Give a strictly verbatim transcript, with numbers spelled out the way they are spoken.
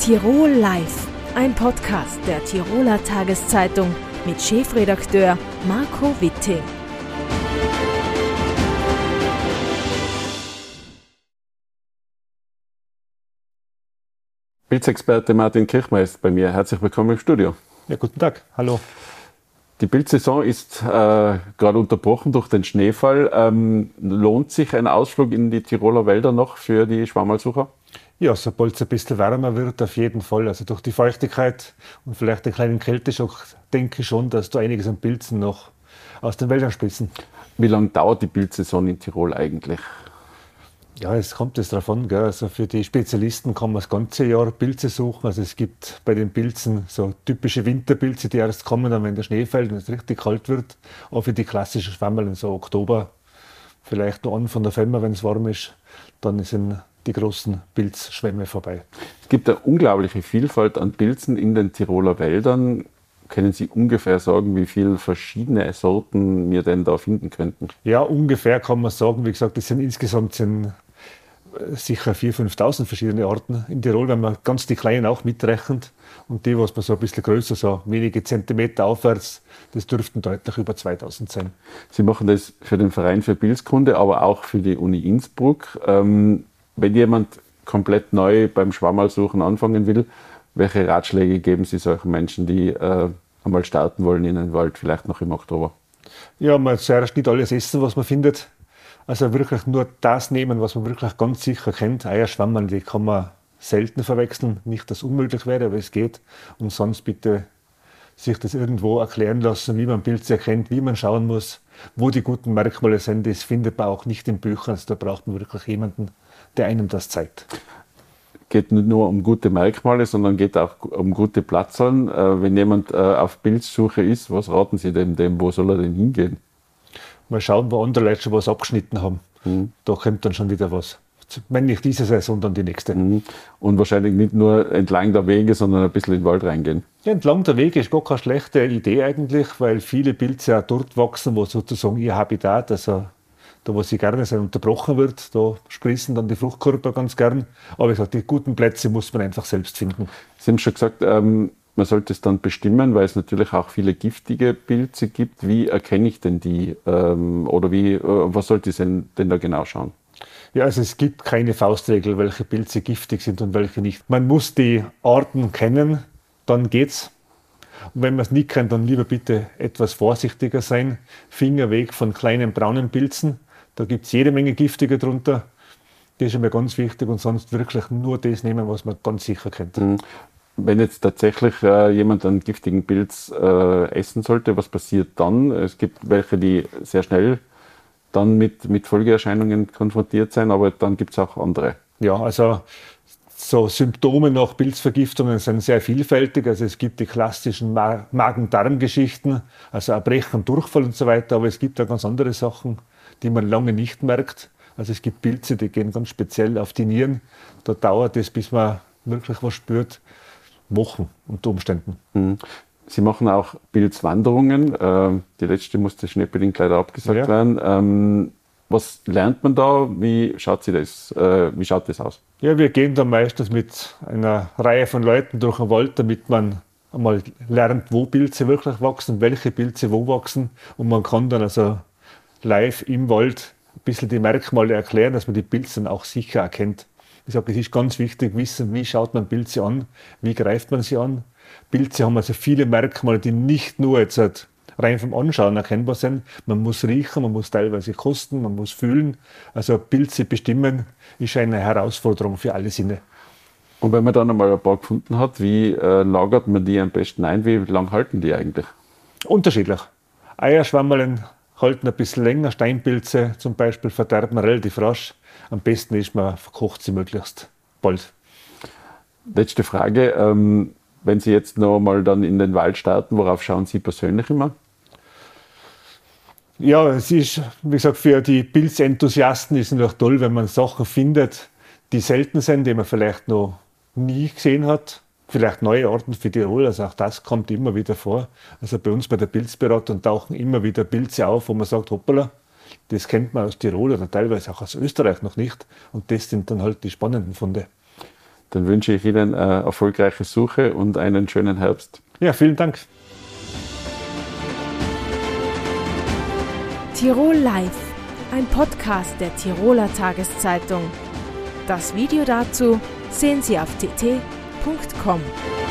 Tirol Live, ein Podcast der Tiroler Tageszeitung mit Chefredakteur Marco Witting. Pilzexperte Martin Kirchmeier ist bei mir. Herzlich willkommen im Studio. Ja, guten Tag. Hallo. Die Pilzsaison ist äh, gerade unterbrochen durch den Schneefall. Ähm, lohnt sich ein Ausflug in die Tiroler Wälder noch für die Schwammerlsucher? Ja, sobald es ein bisschen wärmer wird, auf jeden Fall. Also durch die Feuchtigkeit und vielleicht einen kleinen Kälteschock denke ich schon, dass da einiges an Pilzen noch aus den Wäldern sprießen. Wie lange dauert die Pilzsaison in Tirol eigentlich? Ja, es kommt jetzt darauf an. Gell? Also für die Spezialisten kann man das ganze Jahr Pilze suchen. Also es gibt bei den Pilzen so typische Winterpilze, die erst kommen, dann wenn der Schnee fällt und es richtig kalt wird. Auch für die klassischen Schwammerl, so Oktober, vielleicht noch Anfang November, wenn es warm ist, dann sind die großen Pilzschwämme vorbei. Es gibt eine unglaubliche Vielfalt an Pilzen in den Tiroler Wäldern. Können Sie ungefähr sagen, wie viele verschiedene Sorten wir denn da finden könnten? Ja, ungefähr kann man sagen. Wie gesagt, das sind insgesamt sind sicher viertausend, fünftausend verschiedene Arten in Tirol, wenn man ganz die kleinen auch mitrechnet. Und die, was man so ein bisschen größer, so wenige Zentimeter aufwärts, das dürften deutlich über zweitausend sein. Sie machen das für den Verein für Pilzkunde, aber auch für die Uni Innsbruck. Ähm, wenn jemand komplett neu beim Schwammerlsuchen anfangen will, welche Ratschläge geben Sie solchen Menschen, die äh, einmal starten wollen in den Wald, vielleicht noch im Oktober? Ja, man zuerst nicht alles essen, was man findet. Also wirklich nur das nehmen, was man wirklich ganz sicher kennt. Eierschwammerl, die kann man selten verwechseln. Nicht, dass es unmöglich wäre, aber es geht. Und sonst bitte sich das irgendwo erklären lassen, wie man Pilze erkennt, wie man schauen muss, wo die guten Merkmale sind. Das findet man auch nicht in Büchern. Also da braucht man wirklich jemanden, der einem das zeigt. Geht nicht nur um gute Merkmale, sondern geht auch um gute Platzeln. Äh, wenn jemand äh, auf Pilzsuche ist, was raten Sie dem, dem? Wo soll er denn hingehen? Mal schauen, wo andere Leute schon was abgeschnitten haben. Mhm. Da kommt dann schon wieder was. Wenn nicht diese Saison, dann die nächste. Mhm. Und wahrscheinlich nicht nur entlang der Wege, sondern ein bisschen in den Wald reingehen. Ja, entlang der Wege ist gar keine schlechte Idee eigentlich, weil viele Pilze auch dort wachsen, wo sozusagen ihr Habitat, also da, wo sie gerne sind, unterbrochen wird, da sprießen dann die Fruchtkörper ganz gern. Aber ich sage, die guten Plätze muss man einfach selbst finden. Sie haben schon gesagt, ähm, man sollte es dann bestimmen, weil es natürlich auch viele giftige Pilze gibt. Wie erkenne ich denn die? Ähm, oder wie, äh, was sollte ich denn, denn da genau schauen? Ja, also es gibt keine Faustregel, welche Pilze giftig sind und welche nicht. Man muss die Arten kennen, dann geht's. Und wenn man es nicht kennt, dann lieber bitte etwas vorsichtiger sein. Finger weg von kleinen braunen Pilzen. Da gibt es jede Menge giftige drunter. Das ist mir ganz wichtig und sonst wirklich nur das nehmen, was man ganz sicher kennt. Wenn jetzt tatsächlich äh, jemand einen giftigen Pilz äh, essen sollte, was passiert dann? Es gibt welche, die sehr schnell dann mit, mit Folgeerscheinungen konfrontiert sein, aber dann gibt es auch andere. Ja, also so Symptome nach Pilzvergiftungen sind sehr vielfältig. Also es gibt die klassischen Ma- Magen-Darm-Geschichten, also Erbrechen, Durchfall und so weiter, aber es gibt auch ganz andere Sachen, die man lange nicht merkt. Also es gibt Pilze, die gehen ganz speziell auf die Nieren. Da dauert es, bis man wirklich was spürt, Wochen unter Umständen. Mhm. Sie machen auch Pilzwanderungen. Äh, die letzte musste schneebedingt leider abgesagt ja. werden. Ähm, was lernt man da? Wie schaut, sie das, äh, wie schaut das aus? Ja, wir gehen da meistens mit einer Reihe von Leuten durch den Wald, damit man einmal lernt, wo Pilze wirklich wachsen, welche Pilze wo wachsen. Und man kann dann also live im Wald ein bisschen die Merkmale erklären, dass man die Pilze dann auch sicher erkennt. Ich sage, es ist ganz wichtig, wissen, wie schaut man Pilze an, wie greift man sie an. Pilze haben also viele Merkmale, die nicht nur jetzt halt rein vom Anschauen erkennbar sind. Man muss riechen, man muss teilweise kosten, man muss fühlen. Also Pilze bestimmen ist eine Herausforderung für alle Sinne. Und wenn man dann einmal ein paar gefunden hat, wie äh, lagert man die am besten ein? Wie lang halten die eigentlich? Unterschiedlich. Eierschwammerl halten ein bisschen länger, Steinpilze zum Beispiel verderben relativ rasch. Am besten ist, man verkocht sie möglichst bald. Letzte Frage. Ähm, wenn Sie jetzt noch mal dann in den Wald starten, worauf schauen Sie persönlich immer? Ja, es ist, wie gesagt, für die Pilzenthusiasten ist es natürlich toll, wenn man Sachen findet, die selten sind, die man vielleicht noch nie gesehen hat. Vielleicht neue Arten für Tirol, also auch das kommt immer wieder vor. Also bei uns bei der Pilzberatung tauchen immer wieder Pilze auf, wo man sagt, hoppala, das kennt man aus Tirol oder teilweise auch aus Österreich noch nicht. Und das sind dann halt die spannenden Funde. Dann wünsche ich Ihnen eine erfolgreiche Suche und einen schönen Herbst. Ja, vielen Dank. Tirol Live, ein Podcast der Tiroler Tageszeitung. Das Video dazu sehen Sie auf t t punkt com.